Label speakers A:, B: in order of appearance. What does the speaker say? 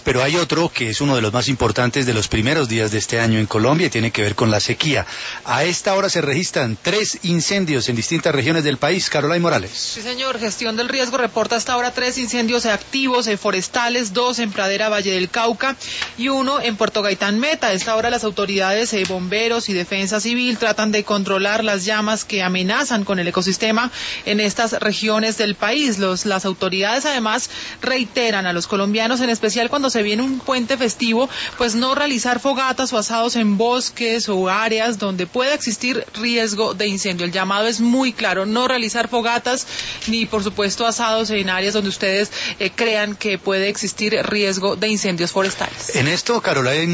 A: Pero hay otro que es uno de los más importantes de los primeros días de este año en Colombia y tiene que ver con la sequía. A esta hora se registran 3 incendios en distintas regiones del país. Carolina Morales.
B: Sí, señor. Gestión del Riesgo reporta hasta ahora 3 incendios activos forestales, 2 en Pradera, Valle del Cauca y 1 en Puerto Gaitán Meta. A esta hora las autoridades, bomberos y defensa civil tratan de controlar las llamas que amenazan con el ecosistema en estas regiones del país. Las autoridades además reiteran a los colombianos, en especial cuando se viene un puente festivo, pues no realizar fogatas o asados en bosques o áreas donde pueda existir riesgo de incendio. El llamado es muy claro: no realizar fogatas ni por supuesto asados en áreas donde ustedes crean que puede existir riesgo de incendios forestales.
A: En esto, Carolina